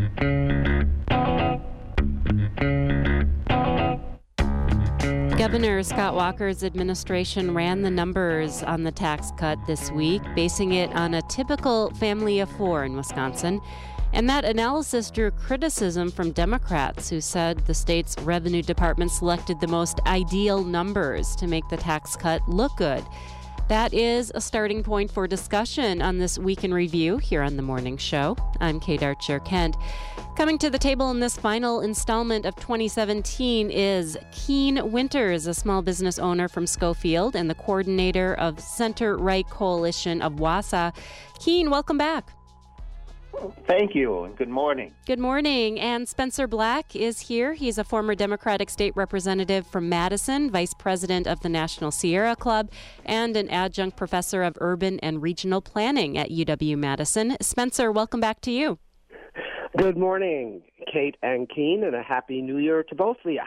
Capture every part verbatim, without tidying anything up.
Governor Scott Walker's administration ran the numbers on the tax cut this week, basing it on a typical family of four in Wisconsin. And that analysis drew criticism from Democrats who said the state's revenue department selected the most ideal numbers to make the tax cut look good. That is a starting point for discussion on this Week in Review here on The Morning Show. I'm Kate Archer-Kent. Coming to the table in this final installment of twenty seventeen is Keene Winters, a small business owner from Schofield and the coordinator of Center-Right Coalition of Wausau. Keene, welcome back. Thank you, and good morning. Good morning. And Spencer Black is here. He's a former Democratic state representative from Madison, vice president of the National Sierra Club, and an adjunct professor of urban and regional planning at U W-Madison. Spencer, welcome back to you. Good morning, Kate and Keene, and a happy new year to both of you.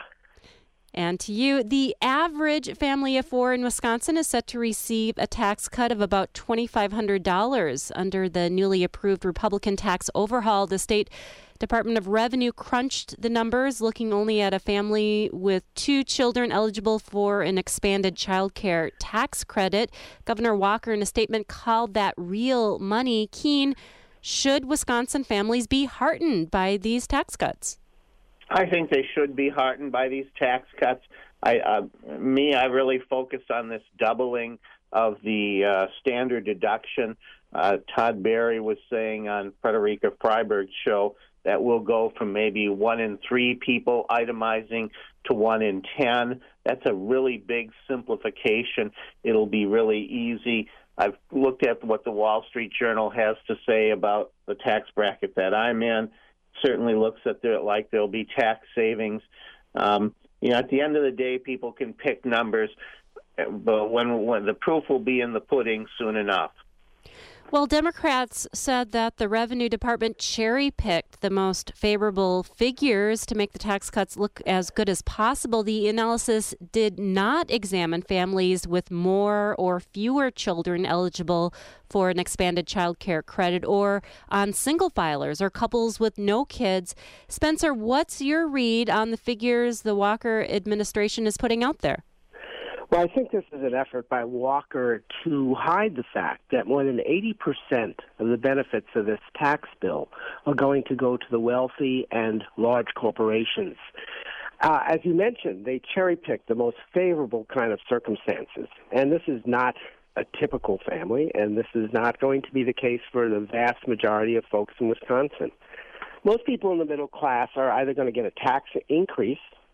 And to you, the average family of four in Wisconsin is set to receive a tax cut of about two thousand five hundred dollars. Under the newly approved Republican tax overhaul, the state Department of Revenue crunched the numbers, looking only at a family with two children eligible for an expanded child care tax credit. Governor Walker, in a statement, called that real money. Keene, should Wisconsin families be heartened by these tax cuts? I think they should be heartened by these tax cuts. I, uh, me, I really focused on this doubling of the uh, standard deduction. Uh, Todd Berry was saying on Frederica Freiberg's show that we'll go from maybe one in three people itemizing to one in ten. That's a really big simplification. It'll be really easy. I've looked at what the Wall Street Journal has to say about the tax bracket that I'm in. Certainly looks at there like there'll be tax savings. Um, you know, at the end of the day, people can pick numbers, but when, when the proof will be in the pudding soon enough. Well, Democrats said that the Revenue Department cherry-picked the most favorable figures to make the tax cuts look as good as possible. The analysis did not examine families with more or fewer children eligible for an expanded child care credit or on single filers or couples with no kids. Spencer, what's your read on the figures the Walker administration is putting out there? Well, I think this is an effort by Walker to hide the fact that more than eighty percent of the benefits of this tax bill are going to go to the wealthy and large corporations. Uh, as you mentioned, they cherry-picked the most favorable kind of circumstances, and this is not a typical family, and this is not going to be the case for the vast majority of folks in Wisconsin. Most people in the middle class are either going to get a tax increase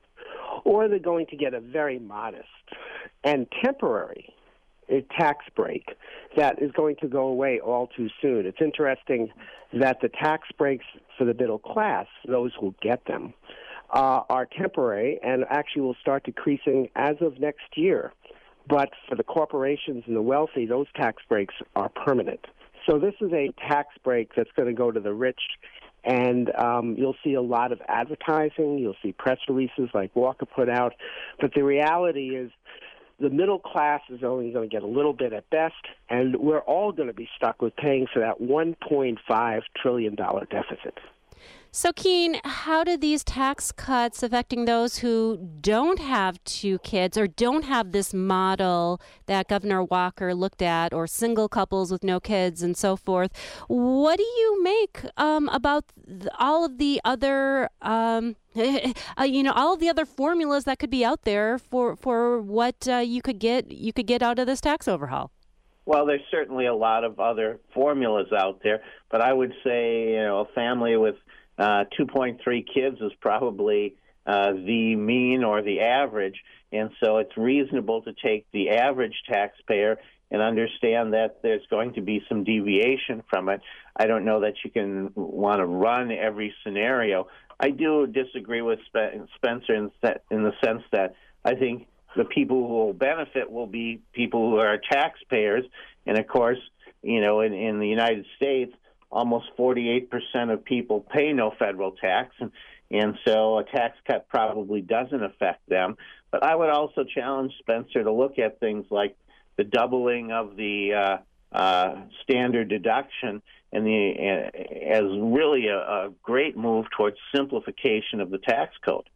or they're going to get a very modest and temporary tax break that is going to go away all too soon. It's interesting that the tax breaks for the middle class, those who get them, uh, are temporary and actually will start decreasing as of next year. But for the corporations and the wealthy, those tax breaks are permanent. So this is a tax break that's going to go to the rich. And um, you'll see a lot of advertising. You'll see press releases like Walker put out. But the reality is the middle class is only going to get a little bit at best, and we're all going to be stuck with paying for that one point five trillion dollars deficit. So, Keene, how do these tax cuts affecting those who don't have two kids or don't have this model that Governor Walker looked at, or single couples with no kids and so forth? What do you make um, about th- all of the other, um, uh, you know, all of the other formulas that could be out there for for what uh, you could get you could get out of this tax overhaul? Well, there's certainly a lot of other formulas out there, but I would say, you know, a family with Uh, two point three kids is probably uh, the mean or the average, and so it's reasonable to take the average taxpayer and understand that there's going to be some deviation from it. I don't know that you can want to run every scenario. I do disagree with Spencer in, in the sense that I think the people who will benefit will be people who are taxpayers, and of course, you know, in, in the United States, almost forty-eight percent of people pay no federal tax, and, and so a tax cut probably doesn't affect them. But I would also challenge Spencer to look at things like the doubling of the uh, uh, standard deduction and the uh, as really a, a great move towards simplification of the tax code.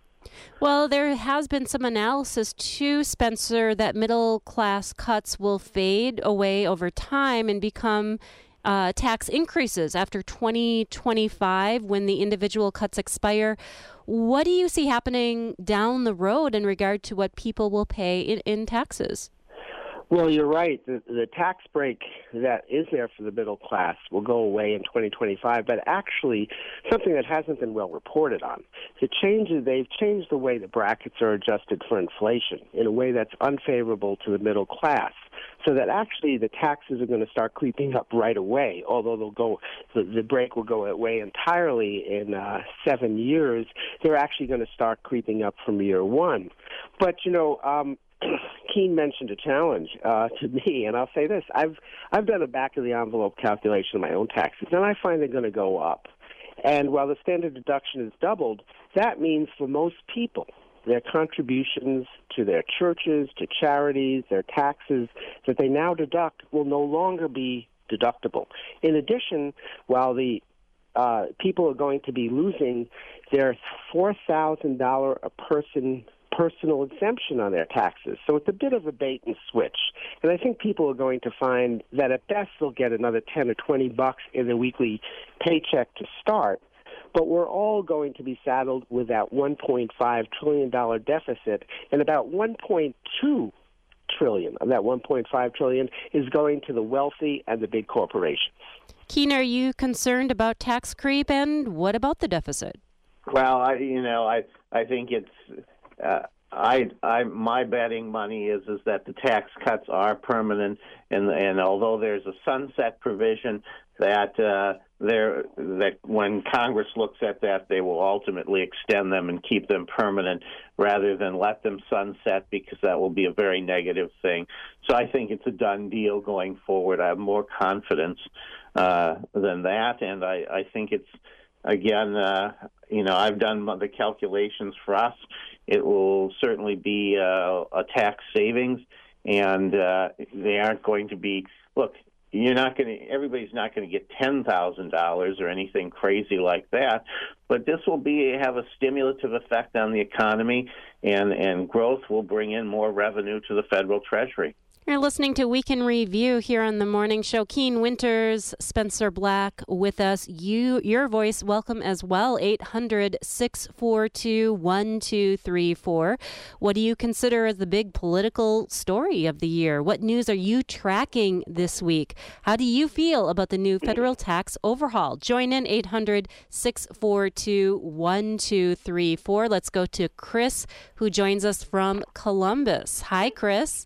Well, there has been some analysis too, Spencer, that middle class cuts will fade away over time and become uh, tax increases after twenty twenty-five when the individual cuts expire. What do you see happening down the road in regard to what people will pay in, in taxes? Well, you're right. The, the tax break that is there for the middle class will go away in twenty twenty-five, but actually something that hasn't been well reported on. The changes, they've changed the way the brackets are adjusted for inflation in a way that's unfavorable to the middle class, so that actually the taxes are going to start creeping up right away, although they'll go, the, the break will go away entirely in uh, seven years. They're actually going to start creeping up from year one. But, you know, um, Keene mentioned a challenge uh, to me, and I'll say this. I've I've done a back-of-the-envelope calculation of my own taxes, and I find they're going to go up. And while the standard deduction is doubled, that means for most people, their contributions to their churches, to charities, their taxes that they now deduct will no longer be deductible. In addition, while the uh, people are going to be losing their four thousand dollars a person personal exemption on their taxes. So it's a bit of a bait and switch. And I think people are going to find that at best they'll get another ten or twenty bucks in their weekly paycheck to start. But we're all going to be saddled with that one point five trillion dollars deficit, and about one point two trillion dollars of that one point five trillion dollars is going to the wealthy and the big corporations. Keene, are you concerned about tax creep, and what about the deficit? Well, I, you know, I I think it's Uh, I, I, my betting money is is that the tax cuts are permanent, and and although there's a sunset provision that uh, there that when Congress looks at that, they will ultimately extend them and keep them permanent rather than let them sunset, because that will be a very negative thing. So I think it's a done deal going forward. I have more confidence uh, than that, and I, I think it's again, uh, you know, I've done the calculations for us. It will certainly be uh, a tax savings, and uh, they aren't going to be, look, you're not going to, everybody's not going to get ten thousand dollars or anything crazy like that, but this will be, have a stimulative effect on the economy, and, and growth will bring in more revenue to the federal treasury. You're listening to Week in Review here on the morning show. Keene Winters, Spencer Black with us. You, your voice, welcome as well. eight hundred, six four two, one two three four. What do you consider as the big political story of the year? What news are you tracking this week? How do you feel about the new federal tax overhaul? Join in eight hundred, six four two, one two three four. Let's go to Chris, who joins us from Columbus. Hi, Chris.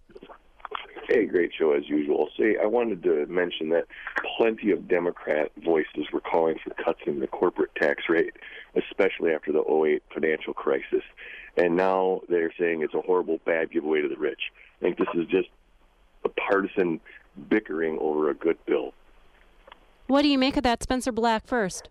Hey, great show as usual. Say, I wanted to mention that plenty of Democrat voices were calling for cuts in the corporate tax rate, especially after the oh eight financial crisis. And now they're saying it's a horrible, bad giveaway to the rich. I think this is just a partisan bickering over a good bill. What do you make of that, Spencer Black, first?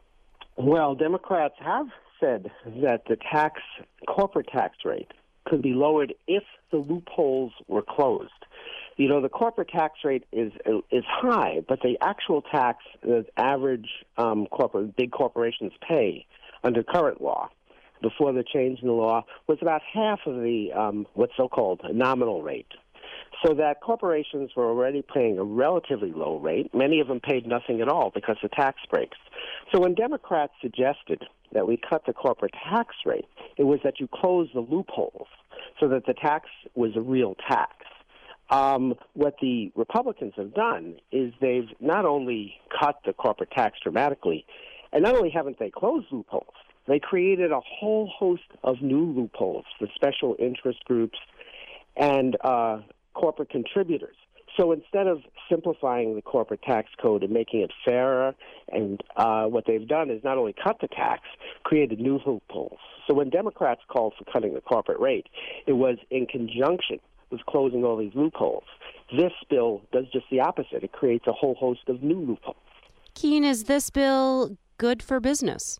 Well, Democrats have said that the tax, corporate tax rate could be lowered if the loopholes were closed. You know, the corporate tax rate is is high, but the actual tax that average um, corporate big corporations pay under current law, before the change in the law, was about half of the um, what's so-called nominal rate. So that corporations were already paying a relatively low rate. Many of them paid nothing at all because of tax breaks. So when Democrats suggested that we cut the corporate tax rate, it was that you close the loopholes so that the tax was a real tax. Um, what the Republicans have done is they've not only cut the corporate tax dramatically, and not only haven't they closed loopholes, they created a whole host of new loopholes for special interest groups and uh, corporate contributors. So instead of simplifying the corporate tax code and making it fairer, and uh, what they've done is not only cut the tax, created new loopholes. So when Democrats called for cutting the corporate rate, it was in conjunction with closing all these loopholes. This bill does just the opposite. It creates a whole host of new loopholes. Keene, is this bill good for business?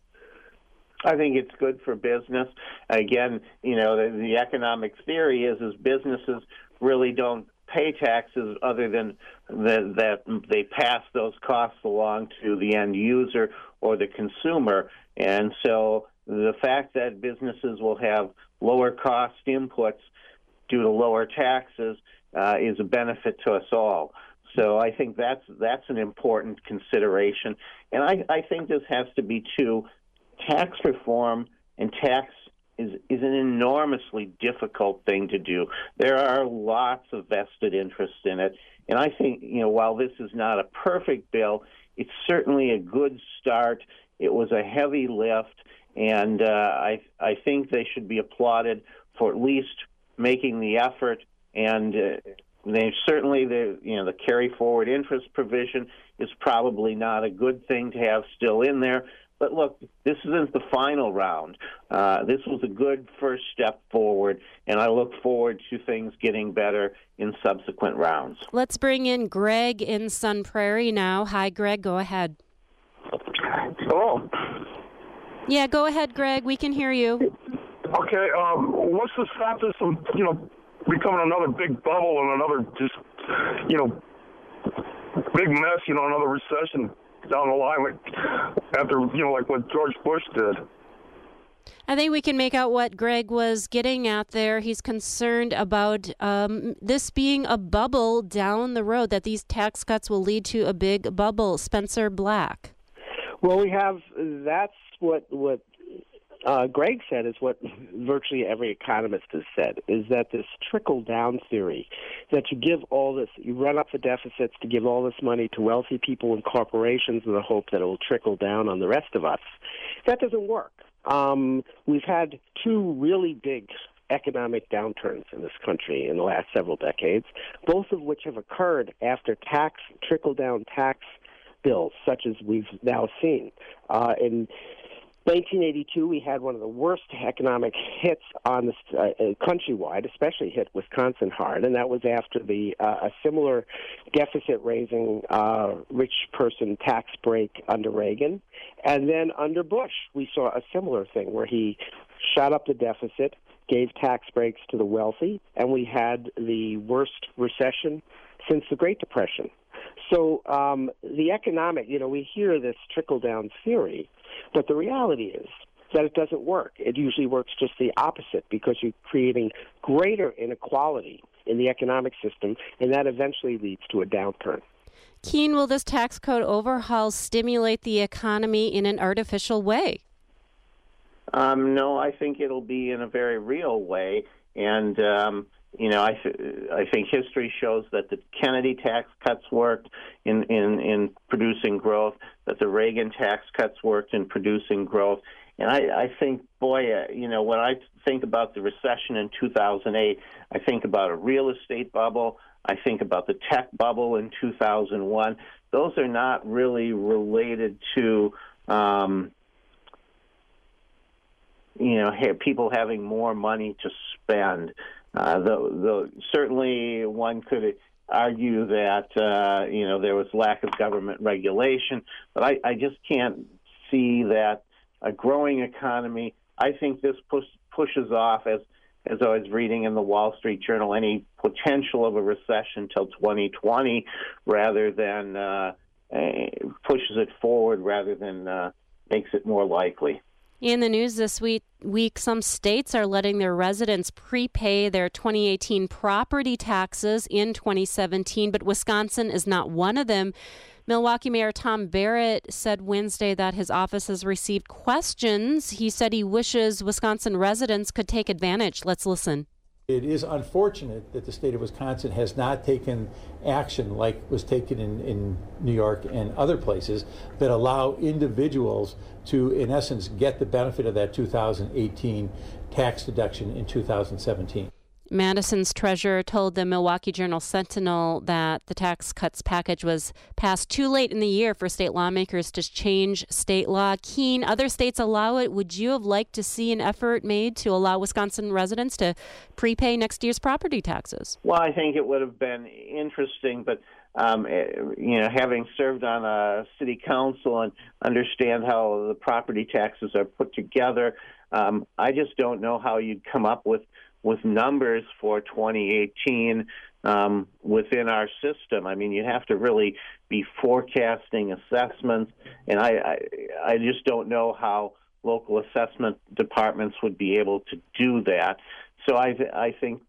I think it's good for business. Again, you know, the, the economic theory is is businesses really don't pay taxes other than the, that they pass those costs along to the end user or the consumer. And so the fact that businesses will have lower cost inputs due to lower taxes uh, is a benefit to us all. So I think that's that's an important consideration. And I, I think this has to be, too, tax reform and tax is, is an enormously difficult thing to do. There are lots of vested interest in it. And I think, you know, while this is not a perfect bill, it's certainly a good start. It was a heavy lift, and uh, I I think they should be applauded for at least making the effort. And uh, they certainly, the you know, the carry forward interest provision is probably not a good thing to have still in there. But look, this isn't the final round. Uh, this was a good first step forward, and I look forward to things getting better in subsequent rounds. Let's bring in Greg in Sun Prairie now. Hi, Greg. Go ahead. Hello. Yeah, go ahead, Greg. We can hear you. Okay. Um, what's to stop this from, you know, becoming another big bubble and another just, you know, big mess, you know, another recession down the line, like after, you know, like what George Bush did? I think we can make out what Greg was getting at there. He's concerned about um, this being a bubble down the road, that these tax cuts will lead to a big bubble. Spencer Black. Well, we have, that's what, what uh, Greg said is what virtually every economist has said, is that this trickle-down theory, that you give all this, you run up the deficits to give all this money to wealthy people and corporations in the hope that it will trickle down on the rest of us, that doesn't work. Um, we've had two really big economic downturns in this country in the last several decades, both of which have occurred after tax, trickle-down tax bills, such as we've now seen. Uh, in nineteen eighty-two, we had one of the worst economic hits on the uh, countrywide, especially hit Wisconsin hard, and that was after the uh, a similar deficit-raising uh, rich person tax break under Reagan. And then under Bush, we saw a similar thing where he shot up the deficit, gave tax breaks to the wealthy, and we had the worst recession since the Great Depression. So um, the economic, you know, we hear this trickle-down theory, but the reality is that it doesn't work. It usually works just the opposite, because you're creating greater inequality in the economic system, and that eventually leads to a downturn. Keene, will this tax code overhaul stimulate the economy in an artificial way? Um, no, I think it'll be in a very real way. And, um, you know, I, th- I think history shows that the Kennedy tax cuts worked in, in, in producing growth, that the Reagan tax cuts worked in producing growth. And I, I think, boy, uh, you know, when I think about the recession in two thousand eight, I think about a real estate bubble. I think about the tech bubble in two thousand one. Those are not really related to, um, you know, people having more money to spend. Uh, the, the, certainly one could argue that, uh, you know, there was lack of government regulation, but I, I just can't see that a growing economy. I think this push, pushes off, as as I was reading in the Wall Street Journal, any potential of a recession till twenty twenty, rather than uh, pushes it forward rather than uh, makes it more likely. In the news this week, week, some states are letting their residents prepay their twenty eighteen property taxes in twenty seventeen, but Wisconsin is not one of them. Milwaukee Mayor Tom Barrett said Wednesday that his office has received questions. He said he wishes Wisconsin residents could take advantage. Let's listen. It is unfortunate that the state of Wisconsin has not taken action like was taken in, in New York and other places that allow individuals to, in essence, get the benefit of that two thousand eighteen tax deduction in two thousand seventeen. Madison's treasurer told the Milwaukee Journal-Sentinel that the tax cuts package was passed too late in the year for state lawmakers to change state law. Keene, other states allow it. Would you have liked to see an effort made to allow Wisconsin residents to prepay next year's property taxes? Well, I think it would have been interesting, but um, you know, having served on a city council and understand how the property taxes are put together, um, I just don't know how you'd come up with with numbers for twenty eighteen um, within our system. I mean, you have to really be forecasting assessments, and I, I, I just don't know how local assessment departments would be able to do that. So I, th- I think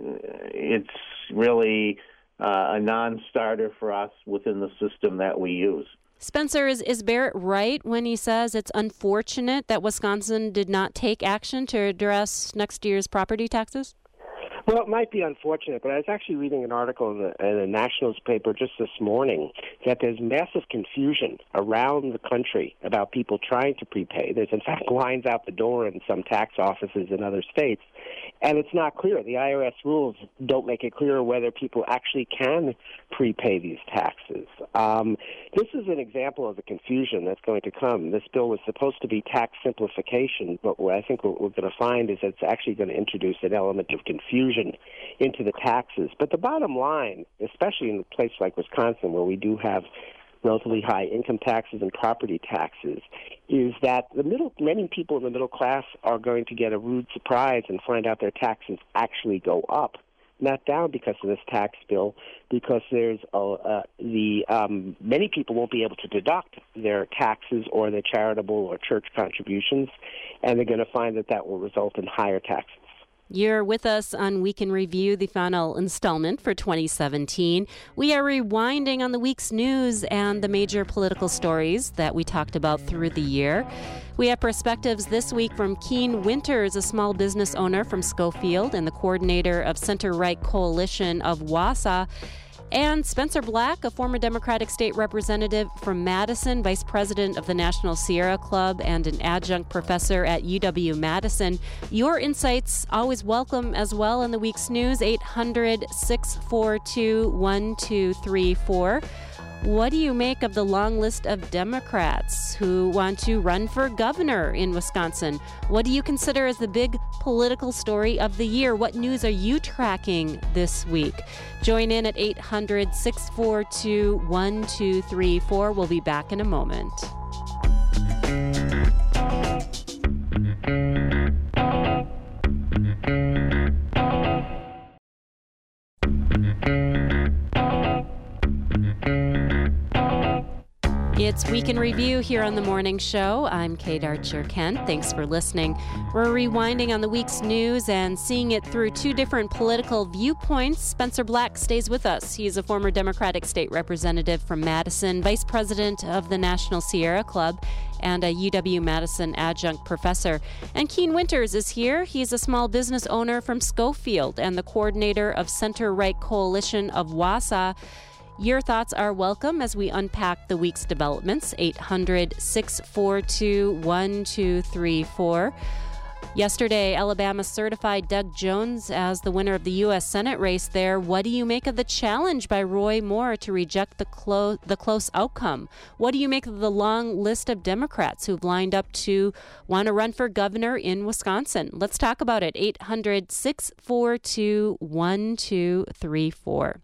it's really uh, a non-starter for us within the system that we use. Spencer, is, is Barrett right when he says it's unfortunate that Wisconsin did not take action to address next year's property taxes? Well, it might be unfortunate, but I was actually reading an article in the, in the Nationals paper just this morning that there's massive confusion around the country about people trying to prepay. There's, in fact, lines out the door in some tax offices in other states, and it's not clear. The I R S rules don't make it clear whether people actually can prepay these taxes. Um, this is an example of the confusion that's going to come. This bill was supposed to be tax simplification, but what I think what we're going to find is that it's actually going to introduce an element of confusion into the taxes. But the bottom line, especially in a place like Wisconsin where we do have relatively high income taxes and property taxes, is that the middle, many people in the middle class are going to get a rude surprise and find out their taxes actually go up, not down, because of this tax bill, because there's a, uh, the um, many people won't be able to deduct their taxes or their charitable or church contributions, and they're going to find that that will result in higher taxes. You're with us on Week in Review, the final installment for twenty seventeen. We are rewinding on the week's news and the major political stories that we talked about through the year. We have perspectives this week from Keene Winters, a small business owner from Schofield and the coordinator of Center-Right Coalition of Wausau, and Spencer Black, a former Democratic state representative from Madison, vice president of the National Sierra Club, and an adjunct professor at U W Madison. Your insights always welcome as well in the week's news, eight hundred, six four two, one two three four. What do you make of the long list of Democrats who want to run for governor in Wisconsin? What do you consider as the big political story of the year? What news are you tracking this week? Join in at eight hundred, six four two, one two three four. We'll be back in a moment. It's Week in Review here on The Morning Show. I'm Kate Archer-Kent. Thanks for listening. We're rewinding on the week's news and seeing it through two different political viewpoints. Spencer Black stays with us. He's a former Democratic state representative from Madison, vice president of the National Sierra Club, and a U W Madison adjunct professor. And Keene Winters is here. He's a small business owner from Schofield and the coordinator of Center-Right Coalition of Wausau. Your thoughts are welcome as we unpack the week's developments. eight hundred, six four two, one two three four. Yesterday, Alabama certified Doug Jones as the winner of the U S Senate race there. What do you make of the challenge by Roy Moore to reject the, clo- the close outcome? What do you make of the long list of Democrats who've lined up to want to run for governor in Wisconsin? Let's talk about it. eight hundred, six four two, one two three four.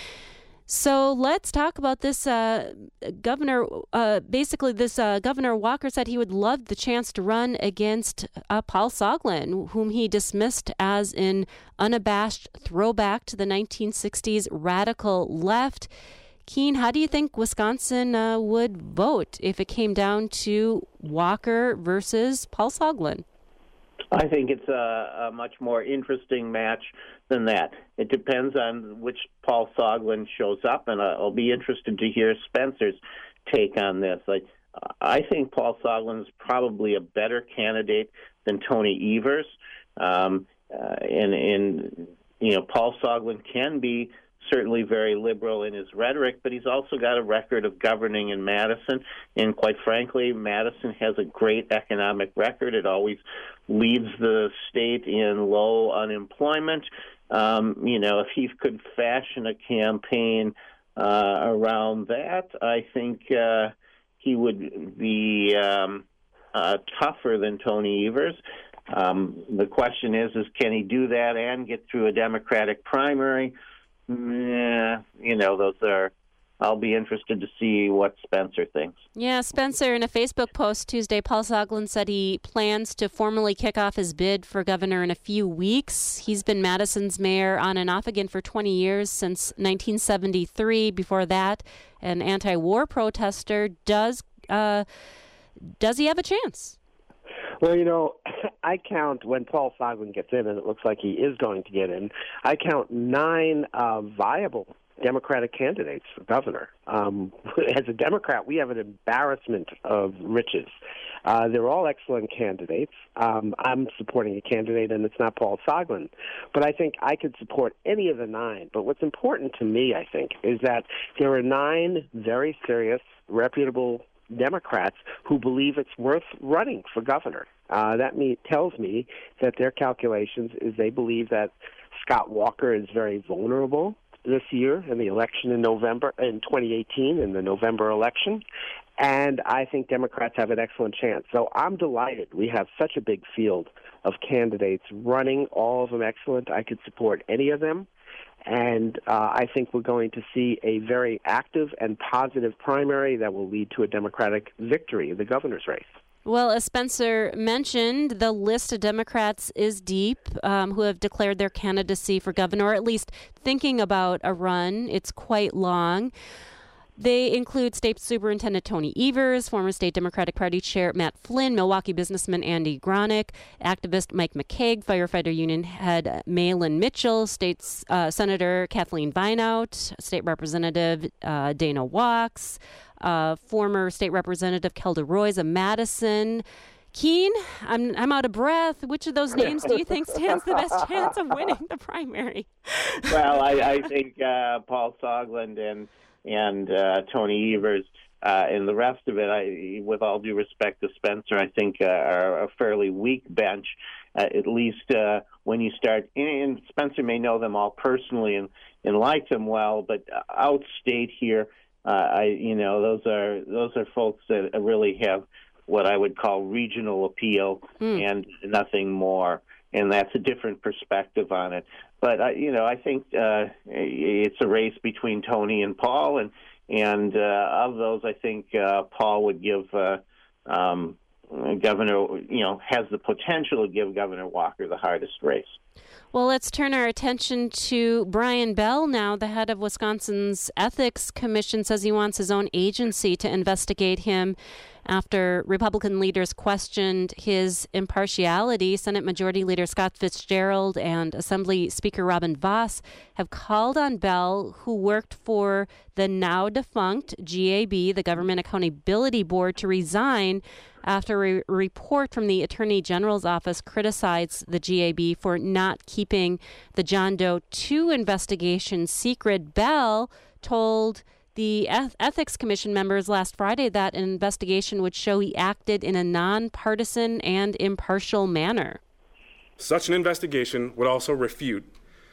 So let's talk about this uh, governor. Uh, basically, this uh, Governor Walker said he would love the chance to run against uh, Paul Soglin, whom he dismissed as an unabashed throwback to the nineteen sixties radical left. Keene, how do you think Wisconsin uh, would vote if it came down to Walker versus Paul Soglin? I think it's a, a much more interesting match than that. It depends on which Paul Soglin shows up, and I'll be interested to hear Spencer's take on this. I, I think Paul Soglin is probably a better candidate than Tony Evers, um, uh, and, and you know, Paul Soglin can be certainly very liberal in his rhetoric, but he's also got a record of governing in Madison, and quite frankly, Madison has a great economic record. It always leads the state in low unemployment. Um, you know, if he could fashion a campaign uh, around that, I think uh, he would be um, uh, tougher than Tony Evers. Um, the question is, is can he do that and get through a Democratic primary? Yeah, you know, those are I'll be interested to see what Spencer thinks. Yeah, Spencer, in a Facebook post Tuesday, Paul Soglin said he plans to formally kick off his bid for governor in a few weeks. He's been Madison's mayor on and off again for twenty years, since nineteen seventy-three. Before that, an anti-war protester. Does uh, does he have a chance? Well, you know, I count when Paul Soglin gets in, and it looks like he is going to get in, I count nine uh, viable Democratic candidates for governor. Um, as a Democrat, we have an embarrassment of riches. Uh, they're all excellent candidates. Um, I'm supporting a candidate, and it's not Paul Soglin. But I think I could support any of the nine. But what's important to me, I think, is that there are nine very serious, reputable Democrats who believe it's worth running for governor. Uh, that me, tells me that their calculations is they believe that Scott Walker is very vulnerable this year in the election in November, in twenty eighteen, in the November election. And I think Democrats have an excellent chance. So I'm delighted. We have such a big field of candidates running, all of them excellent. I could support any of them. And uh, I think we're going to see a very active and positive primary that will lead to a Democratic victory in the governor's race. Well, as Spencer mentioned, the list of Democrats is deep um, who have declared their candidacy for governor, or at least thinking about a run. It's quite long. They include State Superintendent Tony Evers, former State Democratic Party Chair Matt Flynn, Milwaukee businessman Andy Gronick, activist Mike McCaig, firefighter union head Malin Mitchell, State uh, Senator Kathleen Vineout, State Representative uh, Dana Walks, uh, former State Representative Kelda Roys of Madison. Keen, I'm I'm out of breath. Which of those names do you think stands the best chance of winning the primary? Well, I, I think uh, Paul Soglin and and uh, Tony Evers uh, and the rest of it, I, with all due respect to Spencer, I think uh, are a fairly weak bench, uh, at least uh, when you start. And Spencer may know them all personally and, and like them well, but outstate here, uh, I you know those are those are folks that really have what I would call regional appeal mm. and nothing more. And that's a different perspective on it. But, uh, you know, I think uh, it's a race between Tony and Paul. And, and uh, of those, I think uh, Paul would give uh, um, Governor, you know, has the potential to give Governor Walker the hardest race. Well, let's turn our attention to Brian Bell now. The head of Wisconsin's Ethics Commission says he wants his own agency to investigate him after Republican leaders questioned his impartiality. Senate Majority Leader Scott Fitzgerald and Assembly Speaker Robin Vos have called on Bell, who worked for the now defunct G A B, the Government Accountability Board, to resign after a report from the Attorney General's office criticized the G A B for not keeping the John Doe two investigation secret. Bell told the Ethics Commission members last Friday that an investigation would show he acted in a nonpartisan and impartial manner. Such an investigation would also refute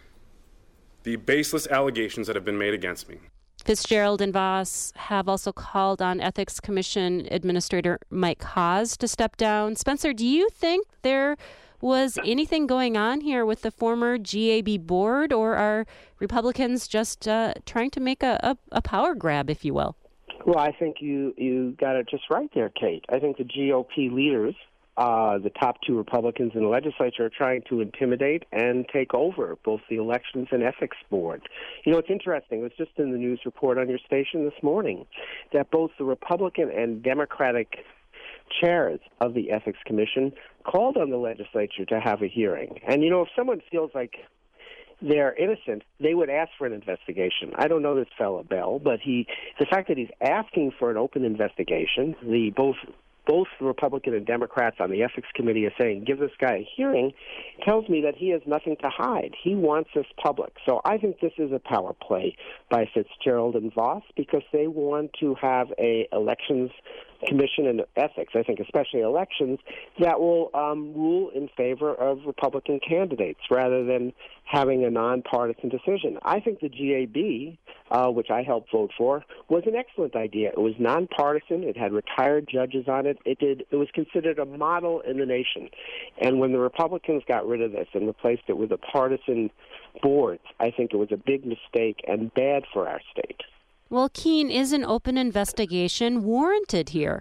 the baseless allegations that have been made against me. Fitzgerald and Vos have also called on Ethics Commission Administrator Mike Hawes to step down. Spencer, do you think there was anything going on here with the former G A B board, or are Republicans just uh, trying to make a, a, a power grab, if you will? Well, I think you, you got it just right there, Kate. I think the G O P leaders, uh, the top two Republicans in the legislature, are trying to intimidate and take over both the Elections and Ethics Board. You know, it's interesting. It was just in the news report on your station this morning that both the Republican and Democratic chairs of the Ethics Commission called on the legislature to have a hearing. And, you know, if someone feels like they're innocent, they would ask for an investigation. I don't know this fellow Bell, but he, the fact that he's asking for an open investigation, the both both Republican and Democrats on the Ethics Committee are saying, give this guy a hearing, tells me that he has nothing to hide. He wants this public. So I think this is a power play by Fitzgerald and Vos because they want to have a elections commission and ethics, I think especially elections, that will um, rule in favor of Republican candidates rather than having a nonpartisan decision. I think the G A B, uh, which I helped vote for, was an excellent idea. It was nonpartisan. It had retired judges on it. It did. It was considered a model in the nation. And when the Republicans got rid of this and replaced it with a partisan board, I think it was a big mistake and bad for our state. Well, Keene, is an open investigation warranted here?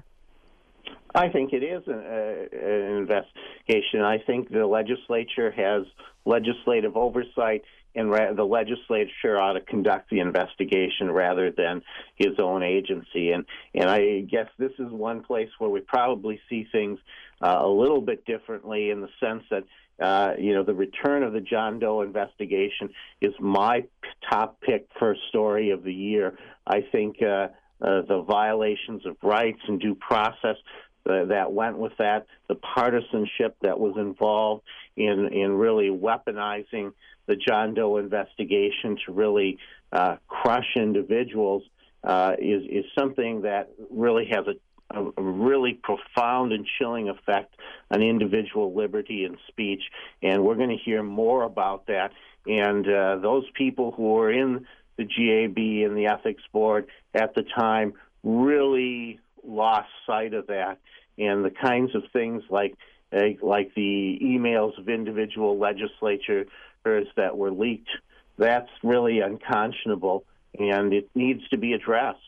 I think it is an, uh, an investigation. I think the legislature has legislative oversight, and ra- the legislature ought to conduct the investigation rather than his own agency. And and I guess this is one place where we probably see things uh, a little bit differently, in the sense that uh, you know the return of the John Doe investigation is my top pick for story of the year. I think uh, uh, the violations of rights and due process Uh, that went with that, the partisanship that was involved in, in really weaponizing the John Doe investigation to really uh, crush individuals uh, is, is something that really has a, a, a really profound and chilling effect on individual liberty and speech. And we're going to hear more about that. And uh, those people who were in the G A B and the Ethics Board at the time really lost sight of that, and the kinds of things like uh, like the emails of individual legislators that were leaked, that's really unconscionable, and it needs to be addressed.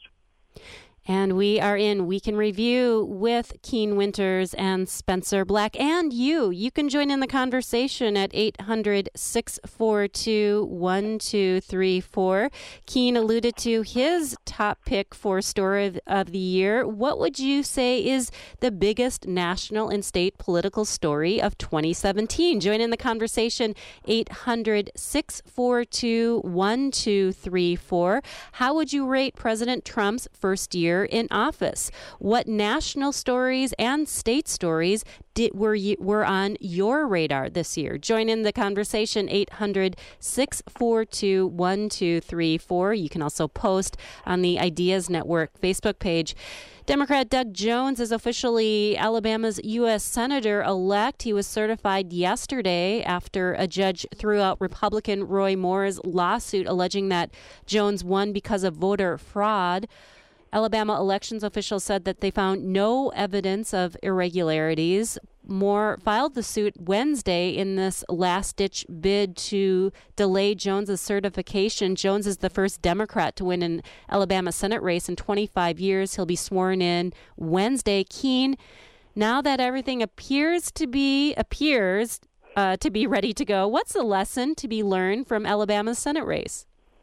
And we are in Week in Review with Keene Winters and Spencer Black. And you, you can join in the conversation at eight hundred, six four two, one two three four. Keene alluded to his top pick for Story of, of the Year. What would you say is the biggest national and state political story of twenty seventeen? Join in the conversation, eight hundred, six four two, one two three four. How would you rate President Trump's first year in office? What national stories and state stories did were you, were on your radar this year? Join in the conversation, eight hundred, six four two, one two three four. You can also post on the Ideas Network Facebook page. Democrat Doug Jones is officially Alabama's U S Senator-elect. He was certified yesterday after a judge threw out Republican Roy Moore's lawsuit alleging that Jones won because of voter fraud. Alabama elections officials said that they found no evidence of irregularities. Moore filed the suit Wednesday in this last-ditch bid to delay Jones's certification. Jones is the first Democrat to win an Alabama Senate race in twenty-five years. He'll be sworn in Wednesday. Keene, now that everything appears to be appears uh, to be ready to go, what's the lesson to be learned from Alabama's Senate race?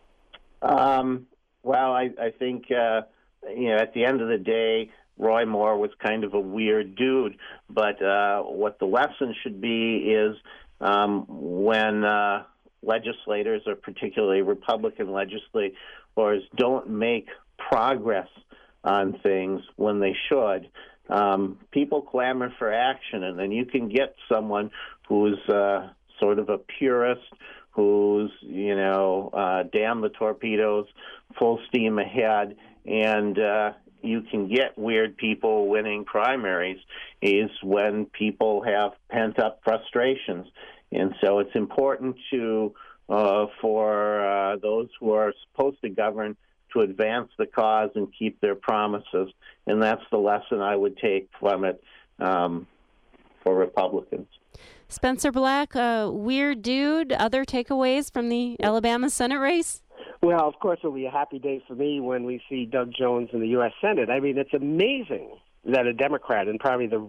Um, well, I, I think. Uh You know, at the end of the day, Roy Moore was kind of a weird dude. But uh, what the lesson should be is um, when uh, legislators, or particularly Republican legislators, don't make progress on things when they should, um, people clamor for action. And then you can get someone who's uh, sort of a purist, who's, you know, uh, damn the torpedoes, full steam ahead. And uh, you can get weird people winning primaries is when people have pent-up frustrations. And so it's important to uh, for uh, those who are supposed to govern to advance the cause and keep their promises. And that's the lesson I would take from it um, for Republicans. Spencer Black, uh, weird dude. Other takeaways from the Alabama Senate race? Well, of course, it'll be a happy day for me when we see Doug Jones in the U S Senate. I mean, it's amazing that a Democrat in probably the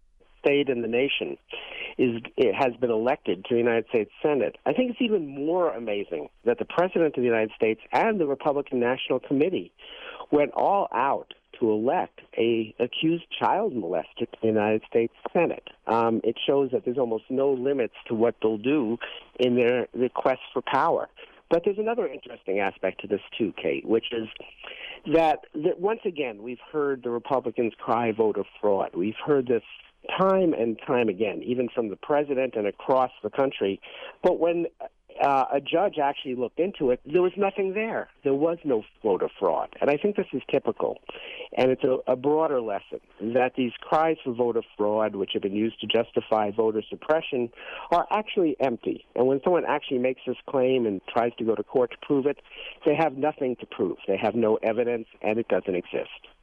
state and the nation is it has been elected to the United States Senate. I think it's even more amazing that the President of the United States and the Republican National Committee went all out to elect a accused child molester to the United States Senate. Um, it shows that there's almost no limits to what they'll do in their, their quest for power. But there's another interesting aspect to this, too, Kate, which is that, that once again, we've heard the Republicans cry voter fraud. We've heard this time and time again, even from the president and across the country. But when uh, a judge actually looked into it, there was nothing there. There was no voter fraud. And I think this is typical. And it's a, a broader lesson that these cries for voter fraud, which have been used to justify voter suppression, are actually empty. And when someone actually makes this claim and tries to go to court to prove it, they have nothing to prove. They have no evidence, and it doesn't exist.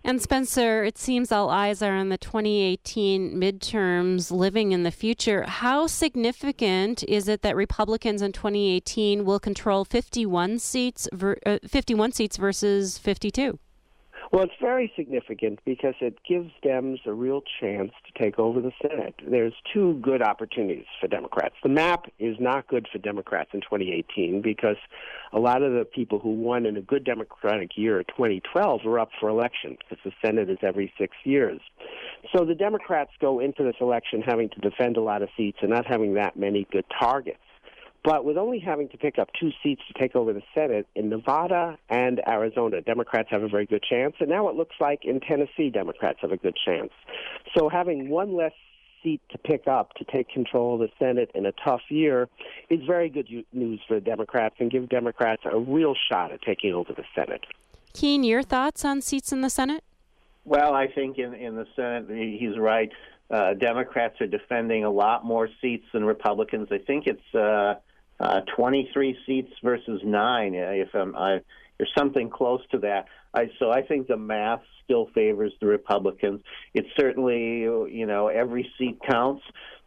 And Spencer, it seems all eyes are on the twenty eighteen midterms living in the future. How significant is it that Republicans in twenty eighteen will control fifty-one seats, uh, fifty-one seats versus fifty-two? Well, it's very significant because it gives Dems a real chance to take over the Senate. There's two good opportunities for Democrats. The map is not good for Democrats in twenty eighteen because a lot of the people who won in a good Democratic year, twenty twelve, are up for election because the Senate is every six years. So the Democrats go into this election having to defend a lot of seats and not having that many good targets. But with only having to pick up two seats to take over the Senate, in Nevada and Arizona, Democrats have a very good chance. And now it looks like in Tennessee, Democrats have a good chance. So having one less seat to pick up to take control of the Senate in a tough year is very good news for the Democrats and give Democrats a real shot at taking over the Senate. Keen, your thoughts on seats in the Senate? Well, I think in, in the Senate, he's right. Uh, Democrats are defending a lot more seats than Republicans. I think it's uh, uh, twenty-three seats versus nine, if I'm, I, there's something close to that. I, so I think the math still favors the Republicans. It certainly, you know, every seat counts,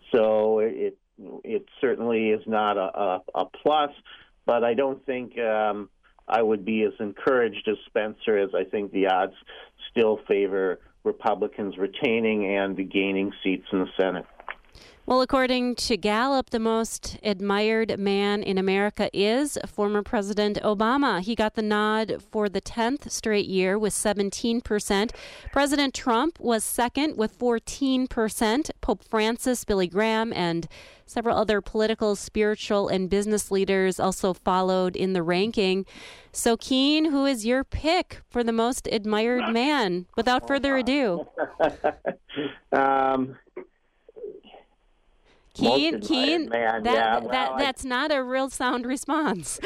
so it it certainly is not a, a, a plus, but I don't think um, I would be as encouraged as Spencer, as I think the odds still favor Republicans retaining and gaining seats in the Senate. Well, according to Gallup, the most admired man in America is former President Obama. He got the nod for the tenth straight year with seventeen percent. President Trump was second with fourteen percent. Pope Francis, Billy Graham, and several other political, spiritual, and business leaders also followed in the ranking. So, Keen, who is your pick for the most admired man? Without further ado. um Keen, Keen, man. that, yeah, well, that, I... that's not a real sound response.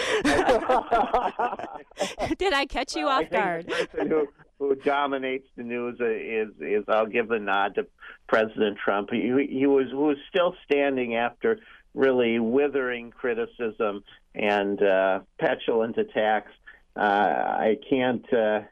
Did I catch you well, off I think guard? The person who, who dominates the news is, is, I'll give the nod to President Trump. He, he was, was still standing after really withering criticism and uh, petulant attacks. Uh, I can't uh,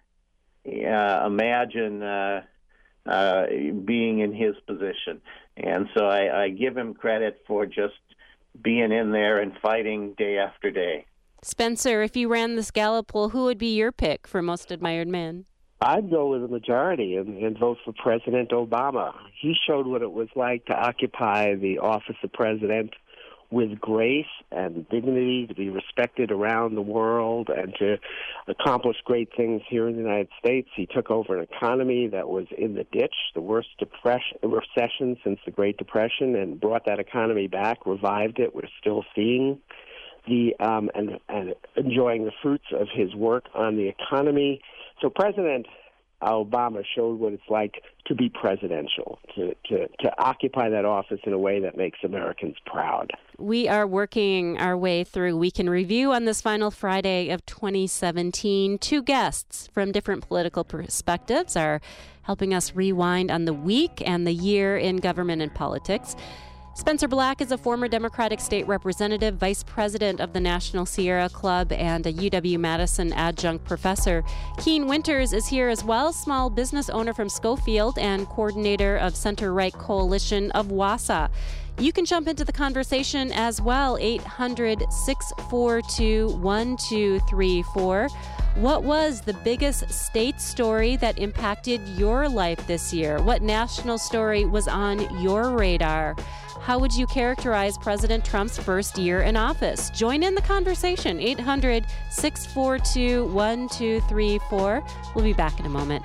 uh, imagine uh, uh, being in his position. And so I, I give him credit for just being in there and fighting day after day. Spencer, if you ran this Gallup poll, who would be your pick for most admired man? I'd go with the majority and, and vote for President Obama. He showed what it was like to occupy the office of president with grace and dignity, to be respected around the world, and to accomplish great things here in the United States. He took over an economy that was in the ditch, the worst depression, recession since the Great Depression, and brought that economy back, revived it. We're still seeing the um, and, and enjoying the fruits of his work on the economy. So President Obama showed what it's like to be presidential, to, to, to occupy that office in a way that makes Americans proud. We are working our way through Week in Review on this final Friday of twenty seventeen. Two guests from different political perspectives are helping us rewind on the week and the year in government and politics. Spencer Black is a former Democratic state representative, vice president of the National Sierra Club, and a U W-Madison adjunct professor. Keen Winters is here as well, small business owner from Schofield and coordinator of Center-Right Coalition of Wausau. You can jump into the conversation as well, eight hundred, six four two, one two three four. What was the biggest state story that impacted your life this year? What national story was on your radar? How would you characterize President Trump's first year in office? Join in the conversation, eight hundred, six four two, one two three four. We'll be back in a moment.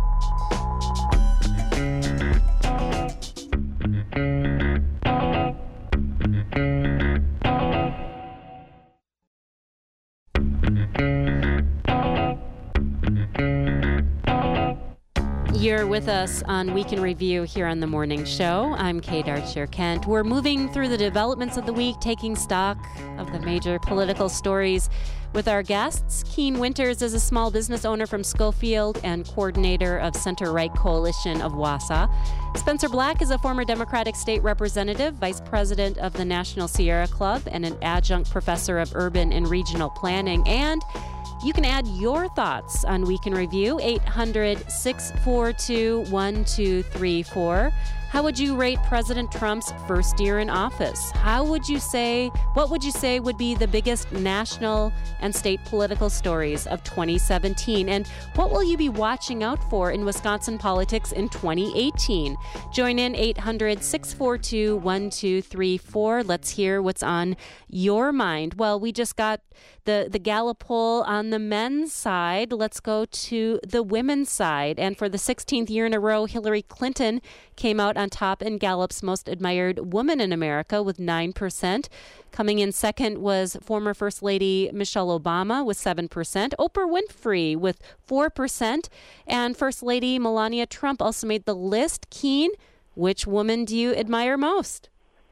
You're with us on Week in Review here on The Morning Show. I'm Kate Archer-Kent. We're moving through the developments of the week, taking stock of the major political stories with our guests. Keen Winters is a small business owner from Schofield and coordinator of Center-Right Coalition of Wausau. Spencer Black is a former Democratic state representative, vice president of the National Sierra Club, and an adjunct professor of urban and regional planning. And You can add your thoughts on Week in Review, eight hundred, six four two, one two three four. How would you rate President Trump's first year in office? How would you say, what would you say would be the biggest national and state political stories of twenty seventeen? And what will you be watching out for in Wisconsin politics in twenty eighteen? Join in eight hundred, six four two, one two three four. Let's hear what's on your mind. Well, we just got the, the Gallup poll on the men's side. Let's go to the women's side. And for the sixteenth year in a row, Hillary Clinton came out on top in Gallup's Most Admired Woman in America with nine percent. Coming in second was former First Lady Michelle Obama with seven percent. Oprah Winfrey with four percent. And First Lady Melania Trump also made the list. Keen, which woman do you admire most?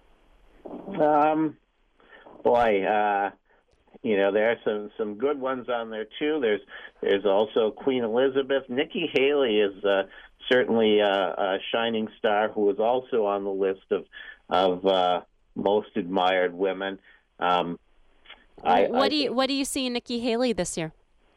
Um, boy, uh, you know, there are some, some good ones on there, too. There's there's also Queen Elizabeth. Nikki Haley is uh, certainly a, a shining star who was also on the list of of uh, most admired women. Um, I, what I do you what do you see in Nikki Haley this year?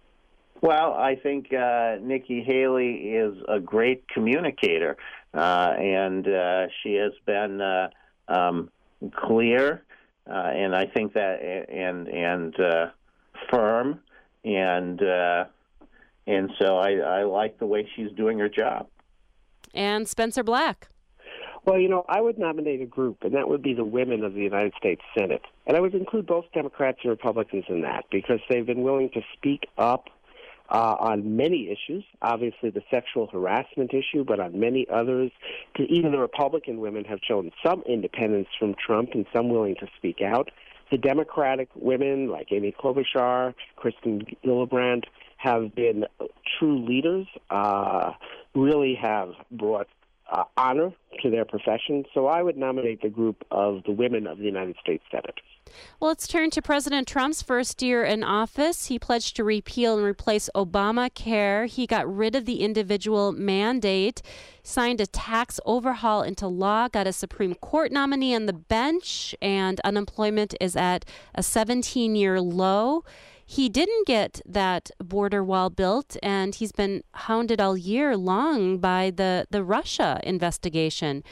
Well, I think uh, Nikki Haley is a great communicator, uh, and uh, she has been uh, um, clear, uh, and I think that and and uh, firm, and uh, and so I, I like the way she's doing her job. And Spencer Black. Well, you know, I would nominate a group, and that would be the women of the United States Senate. And I would include both Democrats and Republicans in that because they've been willing to speak up uh, on many issues, obviously the sexual harassment issue, but on many others. Even the Republican women have shown some independence from Trump and some willing to speak out. The Democratic women, like Amy Klobuchar, Kristen Gillibrand, have been true leaders, uh, really have brought uh, honor to their profession. So I would nominate the group of the women of the United States Senate. Well, let's turn to President Trump's first year in office. He pledged to repeal and replace Obamacare. He got rid of the individual mandate, signed a tax overhaul into law, got a Supreme Court nominee on the bench, and unemployment is at a seventeen-year low. He didn't get that border wall built, and he's been hounded all year long by the, the Russia investigation.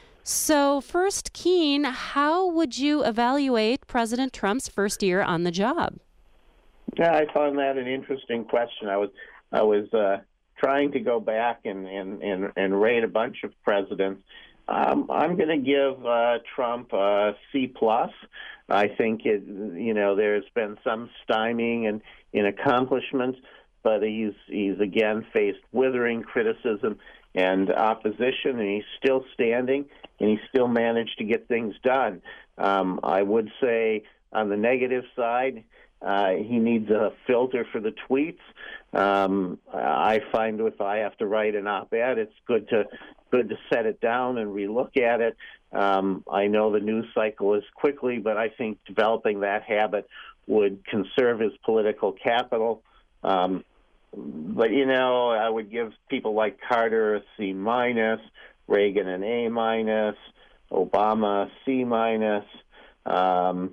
So first, Keen, how would you evaluate President Trump's first year on the job? Yeah, I found that an interesting question. I was I was uh, trying to go back and, and, and, and rate a bunch of presidents. Um, I'm going to give uh, Trump a C plus. I think it, you know, there's been some stymieing in, in accomplishments, but he's he's again faced withering criticism and opposition, and he's still standing, and he still managed to get things done. Um, I would say on the negative side, uh, he needs a filter for the tweets. Um, I find if I have to write an op-ed, it's good to good to set it down and relook at it. Um, I know the news cycle is quickly, but I think developing that habit would conserve his political capital. Um, but, you know, I would give people like Carter a C minus, Reagan an A minus, Obama a C minus, um,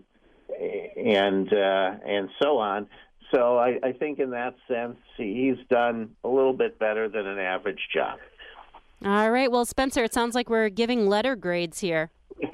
and uh, and so on. So I, I think in that sense, he's done a little bit better than an average job. All right. Well, Spencer, it sounds like we're giving letter grades here.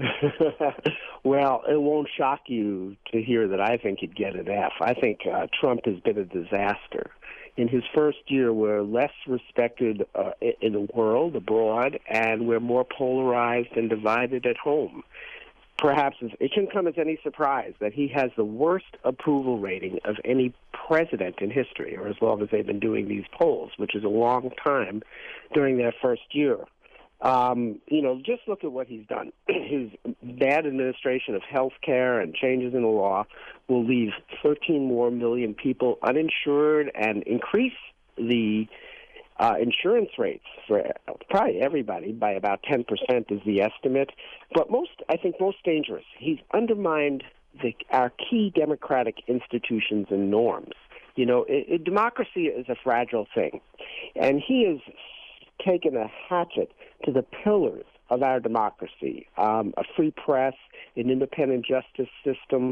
Well, it won't shock you to hear that I think he'd get an F. I think uh, Trump has been a disaster. In his first year, we're less respected uh, in the world, abroad, and we're more polarized and divided at home. Perhaps it shouldn't come as any surprise that he has the worst approval rating of any president in history, or as long as they've been doing these polls, which is a long time during their first year. Um, you know, just look at what he's done. His bad administration of health care and changes in the law will leave thirteen more million people uninsured and increase the uh, insurance rates for probably everybody by about ten percent is the estimate. But most, I think most dangerous, he's undermined the, our key democratic institutions and norms. You know, it, it, democracy is a fragile thing. And he has taken a hatchet to the pillars of our democracy, um, a free press, an independent justice system,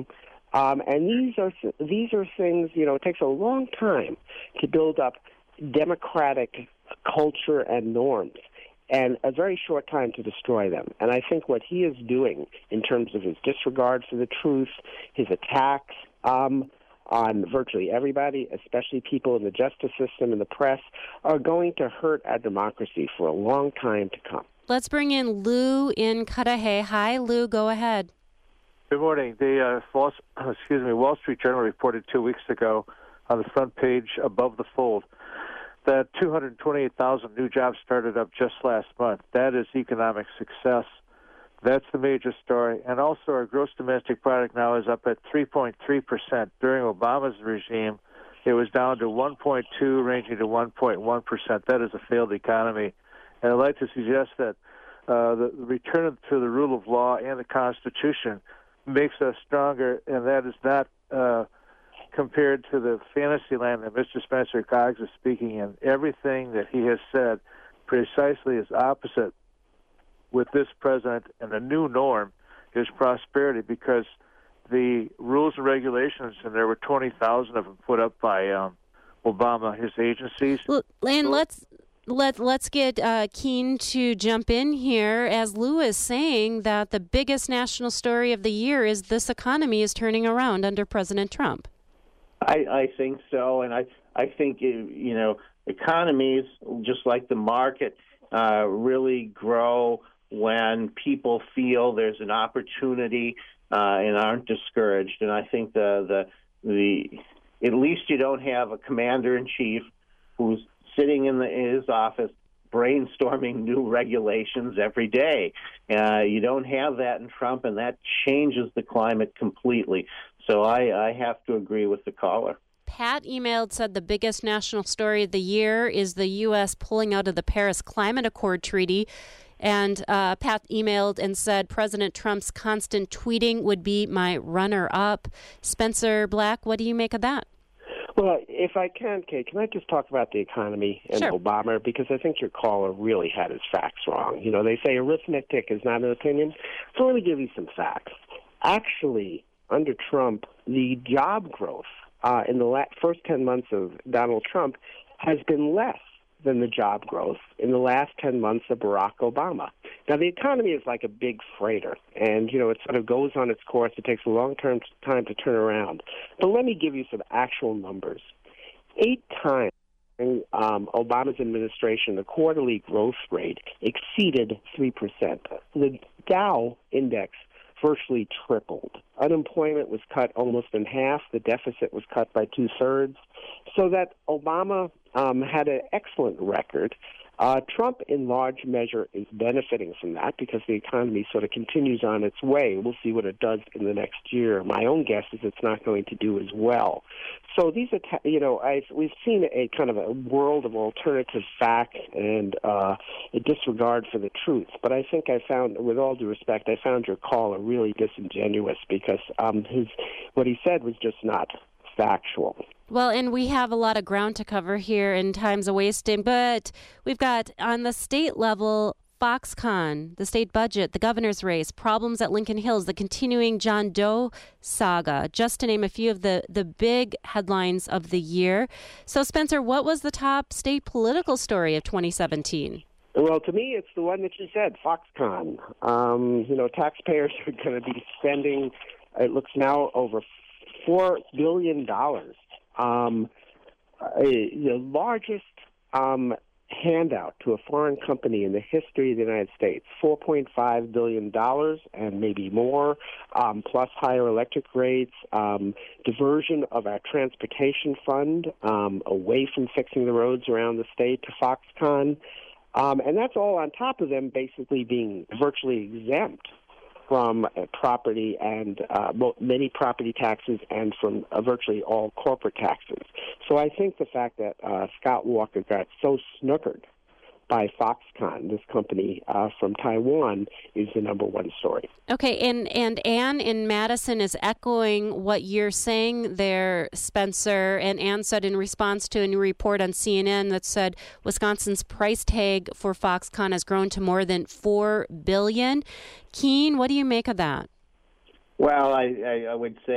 Um, and these are these are things, you know, it takes a long time to build up democratic culture and norms, and a very short time to destroy them. And I think what he is doing in terms of his disregard for the truth, his attacks um, on virtually everybody, especially people in the justice system and the press, are going to hurt our democracy for a long time to come. Let's bring in Lou in Cudahy. Hi, Lou. Go ahead. Good morning. The uh, Wall, excuse me, Wall Street Journal reported two weeks ago on the front page above the fold that two hundred twenty-eight thousand new jobs started up just last month. That is economic success. That's the major story. And also our gross domestic product now is up at three point three percent. During Obama's regime, it was down to one point two, ranging to one point one percent. That is a failed economy. And I'd like to suggest that uh, the return to the rule of law and the Constitution makes us stronger, and that is not uh, compared to the fantasy land that Mister Spencer Cox is speaking in. Everything that he has said precisely is opposite with this president, and the new norm is prosperity, because the rules and regulations, and there were twenty thousand of them put up by um, Obama, his agencies. Well, and let's let let's get uh, Keene to jump in here, as Lou is saying that the biggest national story of the year is this economy is turning around under President Trump. I, I think so, and I I think you know economies, just like the market, uh, really grow when people feel there's an opportunity uh, and aren't discouraged. And I think the the the at least you don't have a commander in chief who's sitting in, the, in his office brainstorming new regulations every day. Uh, you don't have that in Trump, and that changes the climate completely. So I, I have to agree with the caller. Pat emailed, said the biggest national story of the year is the U S pulling out of the Paris Climate Accord treaty. And uh, Pat emailed and said President Trump's constant tweeting would be my runner-up. Spencer Black, what do you make of that? Well, if I can, Kate, can I just talk about the economy and sure. Obama? Because I think your caller really had his facts wrong. You know, they say arithmetic is not an opinion. So let me give you some facts. Actually, under Trump, the job growth uh, in the la- first ten months of Donald Trump has been less than the job growth in the last ten months of Barack Obama. Now, the economy is like a big freighter, and, you know, it sort of goes on its course. It takes a long term time to turn around. But let me give you some actual numbers. Eight times in um, Obama's administration, the quarterly growth rate exceeded three percent. The Dow index virtually tripled. Unemployment was cut almost in half. The deficit was cut by two-thirds. So that Obama um, had an excellent record. Uh, Trump, in large measure, is benefiting from that because the economy sort of continues on its way. We'll see what it does in the next year. My own guess is it's not going to do as well. So these are, you know, I've, we've seen a kind of a world of alternative facts and uh, a disregard for the truth. But I think I found, with all due respect, I found your caller really disingenuous because um, his what he said was just not factual. Well, and we have a lot of ground to cover here, and time's a wasting, but we've got on the state level, Foxconn, the state budget, the governor's race, problems at Lincoln Hills, the continuing John Doe saga, just to name a few of the, the big headlines of the year. So, Spencer, what was the top state political story of twenty seventeen? Well, to me, it's the one that you said, Foxconn. Um, you know, taxpayers are going to be spending, it looks now, over four billion dollars. Um, a, the largest um, handout to a foreign company in the history of the United States, four point five billion dollars and maybe more, um, plus higher electric rates, um, diversion of our transportation fund um, away from fixing the roads around the state to Foxconn. Um, and that's all on top of them basically being virtually exempt from uh, property and uh, many property taxes and from uh, virtually all corporate taxes. So I think the fact that uh, Scott Walker got so snookered by Foxconn, this company uh, from Taiwan, is the number one story. Okay, and, and Ann in Madison is echoing what you're saying there, Spencer. And Ann said in response to a new report on C N N that said Wisconsin's price tag for Foxconn has grown to more than four billion dollars. Keene, what do you make of that? Well, I, I, I would say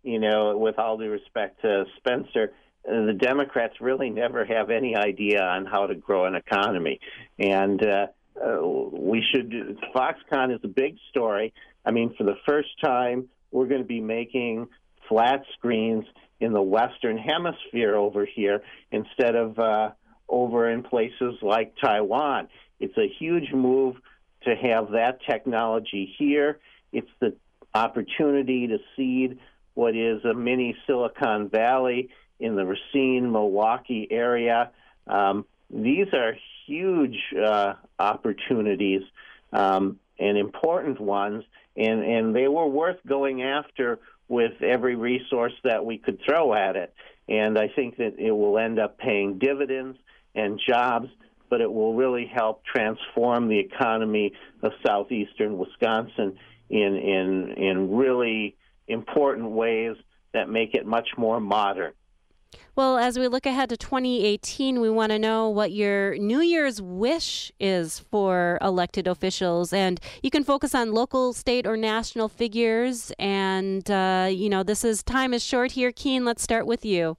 you know, with all due respect to Spencer, the Democrats really never have any idea on how to grow an economy. And uh, uh, we should, Foxconn is a big story. I mean, for the first time, we're going to be making flat screens in the Western Hemisphere over here instead of uh, over in places like Taiwan. It's a huge move to have that technology here. It's the opportunity to seed what is a mini Silicon Valley in the Racine, Milwaukee area. Um, these are huge uh, opportunities um, and important ones, and, and they were worth going after with every resource that we could throw at it. And I think that it will end up paying dividends and jobs, but it will really help transform the economy of southeastern Wisconsin in in in really important ways that make it much more modern. Well, as we look ahead to twenty eighteen, we want to know what your New Year's wish is for elected officials. And you can focus on local, state, or national figures. And, uh, you know, this is time is short here. Keene, let's start with you.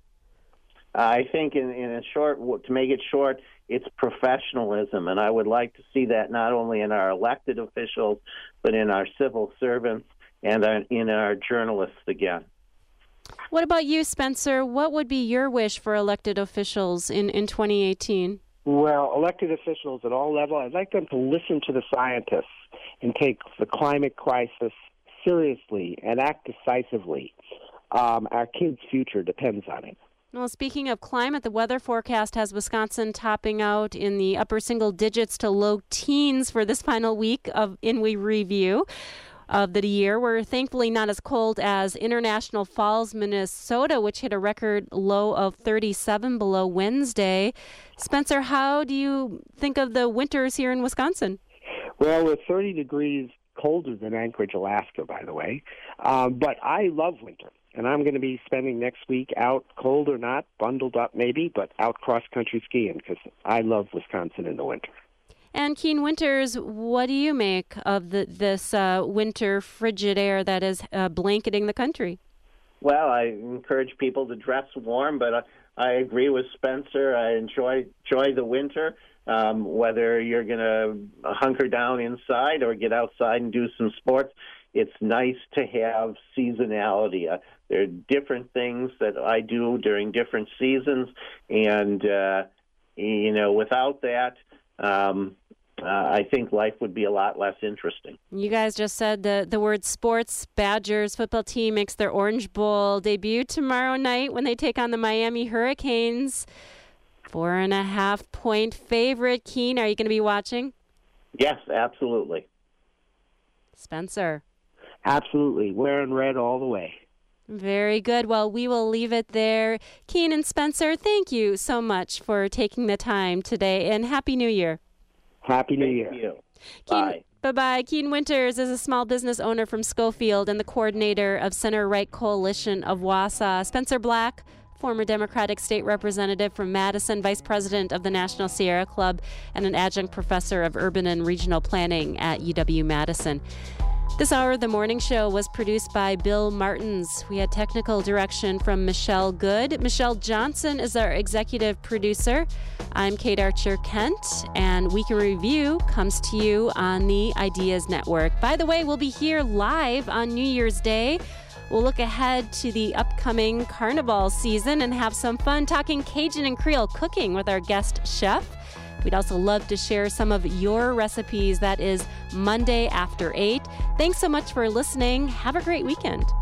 I think in, in a short, to make it short, it's professionalism. And I would like to see that not only in our elected officials, but in our civil servants and in our journalists again. What about you, Spencer? What would be your wish for elected officials in, in twenty eighteen? Well, elected officials at all levels, I'd like them to listen to the scientists and take the climate crisis seriously and act decisively. Um, our kids' future depends on it. Well, speaking of climate, the weather forecast has Wisconsin topping out in the upper single digits to low teens for this final week of in we review of the year. We're thankfully not as cold as International Falls, Minnesota, which hit a record low of thirty-seven below Wednesday. Spencer, how do you think of the winters here in Wisconsin? Well, we're thirty degrees colder than Anchorage, Alaska, by the way. Um, but I love winter. And I'm going to be spending next week out, cold or not, bundled up maybe, but out cross-country skiing because I love Wisconsin in the winter. And Keene Winters, what do you make of the, this uh, winter frigid air that is uh, blanketing the country? Well, I encourage people to dress warm, but I, I agree with Spencer. I enjoy, enjoy the winter, um, whether you're going to hunker down inside or get outside and do some sports. It's nice to have seasonality. Uh, there are different things that I do during different seasons, and, uh, you know, without that, um, uh, I think life would be a lot less interesting. You guys just said the, the word sports. Badgers football team makes their Orange Bowl debut tomorrow night when they take on the Miami Hurricanes. Four and a half point favorite. Keene, are you going to be watching? Yes, absolutely. Spencer? Absolutely. Wearing red all the way. Very good. Well, we will leave it there. Keene and Spencer, thank you so much for taking the time today, and Happy New Year. Happy New Year. Thank you. Keene, Bye. Bye-bye. Keene Winters is a small business owner from Schofield and the coordinator of Center-Right Coalition of Wausau. Spencer Black, former Democratic state representative from Madison, vice president of the National Sierra Club, and an adjunct professor of urban and regional planning at U W-Madison. This hour of the morning show was produced by Bill Martins. We had technical direction from Michelle Good. Michelle Johnson is our executive producer. I'm Kate Archer-Kent, and Week in Review comes to you on the Ideas Network. By the way, we'll be here live on New Year's Day. We'll look ahead to the upcoming Carnival season and have some fun talking Cajun and Creole cooking with our guest chef. We'd also love to share some of your recipes. That is Monday after eight. Thanks so much for listening. Have a great weekend.